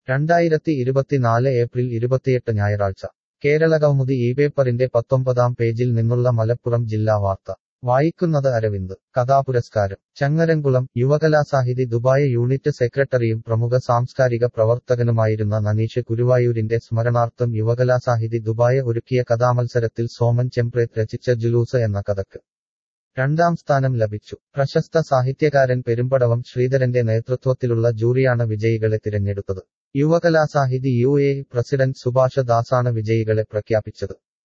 2024 April 28 ഞായറാഴ്ച കേരളകൗമുദി ഈ പേപ്പറിന്റെ 19-ാം പേജിൽ നിന്നുള്ള മലപ്പുറം ജില്ലാ വാർത്ത വായിക്കുന്നത് അരവിന്ദ്. കഥാപുരസ്കാരം ചങ്ങരംകുളം യുവകലാസാഹിതി ദുബായ് യൂണിറ്റ് സെക്രട്ടറിയും പ്രമുഖ സാംസ്കാരിക പ്രവർത്തകനുമായിരുന്ന നനീഷ് ഗുരുവായൂരിന്റെ സ്മരണാർത്ഥം യുവകലാസാഹിതി ദുബായ് ഒരുക്കിയ കഥാമത്സരത്തിൽ സോമൻ ചെമ്പ്രേത്ത് രചിച്ച ജുലൂസ് എന്ന കഥയ്ക്ക് 2ാം സ്ഥാനം ലഭിച്ചു. പ്രശസ്ത സാഹിത്യകാരൻ പെരുമ്പടവം ശ്രീധരന്റെ നേതൃത്വത്തിലുള്ള ജൂറിയാണ് വിജയികളെ തിരഞ്ഞെടുത്തത്. യുവകലാസാഹിതി UAE പ്രസിഡന്റ് സുഭാഷ ദാസാണ് വിജയികളെ പ്രഖ്യാപിച്ചത്.